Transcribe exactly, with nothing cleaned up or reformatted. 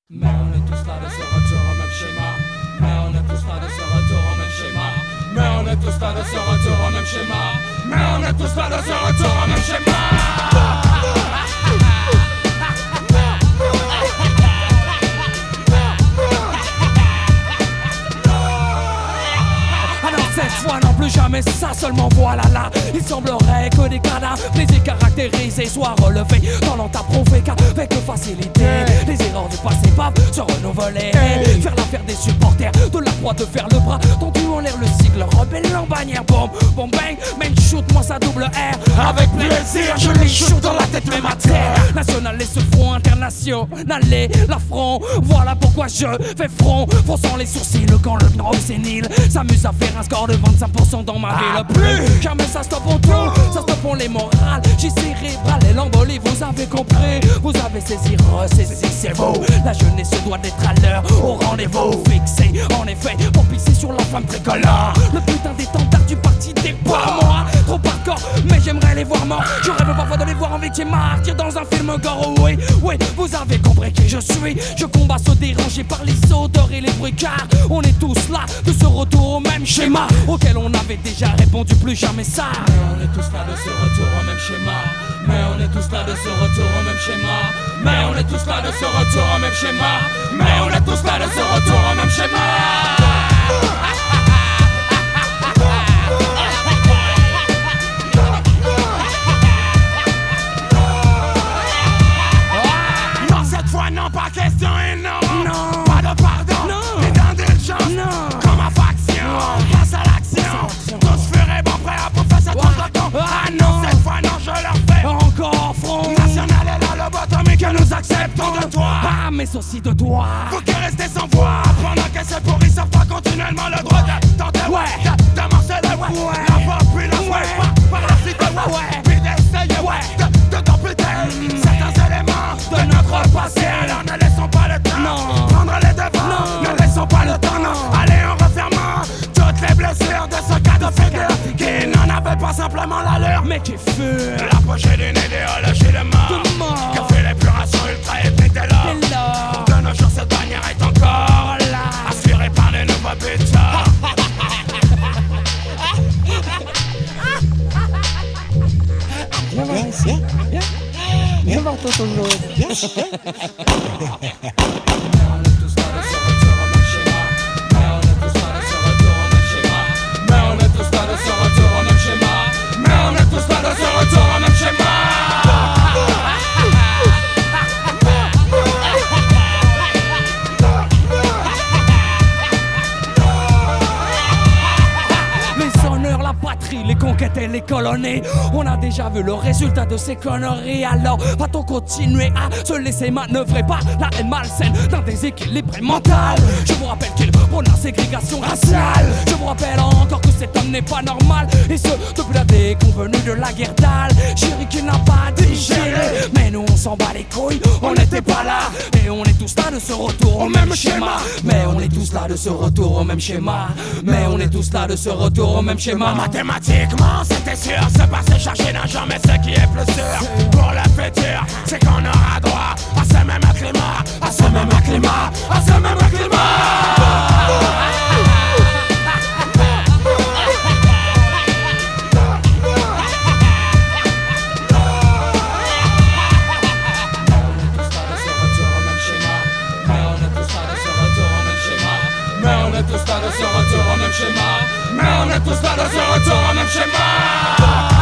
Mais on est tous là de ce retour au même schéma. Mais on est tous là de ce retour au même schéma. Mais on est tous là de ce retour au même schéma. Mais on est tous là de ce retour au même schéma. Cette fois non plus jamais ça, seulement voilà là. Il semblerait que des cadavres plaisir caractérisés soient relevés. Talent à prouver qu'avec facilité les erreurs du passé peuvent se renouveler. Faire l'affaire des supporters de la croix, de faire le bras tendu en l'air, le sigle rebelle en bannière. Bomb, bomb bang, main shoot, moi ça double R. Avec plaisir, je les shoot dans la tête même à terre. National et ce front international et l'affront. Voilà pourquoi je fais front, fronçant les sourcils quand le gros sénile s'amuse à faire un score de vingt-cinq pour cent dans ma ville. Plus jamais ça stoppe en tout, ça stoppe en les morales. J'ai cérébral et l'embolie, vous avez compris. Vous avez saisi, ressaisi, c'est vous. La jeunesse se doit d'être à l'heure, au rendez-vous fixé. En effet, pour pisser sur la femme tricolore. Le putain d'étendard du parti des pas moi. Trop hardcore, mais j'aimerais les voir morts. Je rêve parfois de les voir en victime martyr dans un film gore. Oui, oui, vous avez compris qui je suis. Je combats ceux dérangés par les odeurs et les bruits, car on est tous là de ce retour au même schéma auquel on avait déjà répondu, plus jamais ça. Mais on est tous là de ce retour au même schéma. Mais on est tous là de ce retour au même schéma. Mais on est tous là de ce retour au même schéma. Mais on est tous là de ce retour au même schéma. Non, cette fois non, pas question et non, non. Pas de pardon, non. Mais d'indulgence, non. Comme ma faction, on passe à l'action. Tous furibonds prêts à bouffer cette entreton. Ah non, cette fois non, je leur fais encore front. National est là, le bottom que nous acceptons de toi. Ah, mais aussi de toi. Faut que rester sans voix pendant que c'est pourri, ça fera continuellement le droit de tenter, ouais, de, de morceler, ouais, ouais. La population, ouais, par, par la cité, ouais, ouais. Puis d'essayer, ouais, de, de t'amputer mm. certains éléments de, de notre passé. Alors ne laissons pas le temps non. prendre les devants, non. ne laissons pas le temps, non. Allez en refermant toutes les blessures de ce cas de figure qui n'en avait pas simplement l'allure, mais qui fut l'apogée d'une idéologie de mort, de mort. Que fait l'épuration ultra ethnique dès lors. De nos jours cette bannière est encore là, assurée par les nouveaux buteurs. Viens voir ici, viens, viens voir ton tonneau, viens. Les conquêtes et les colonies, on a déjà vu le résultat de ces conneries. Alors va-t-on continuer à se laisser manœuvrer par la haine malsaine d'un déséquilibre mental? Je vous rappelle qu'il prône la ségrégation raciale. Je vous rappelle encore que cet homme n'est pas normal, et ce depuis la déconvenue de la guerre d'Al. Chéri qui n'a pas digéré, mais nous on s'en bat les couilles, on n'était pas là. Et on est tous là de ce retour au même schéma. Mais on est tous là de ce retour au même schéma. Mais on est tous là de ce retour au même schéma. Mathématiquement, c'était sûr, ce passé chargé d'un genre, mais ce qui est plus sûr pour le futur, c'est qu'on aura droit à ce même climat, à ce même climat, à ce même climat. Mais on est tous là de ce retour au même schéma. Mais on est tous là de ce retour au même schéma.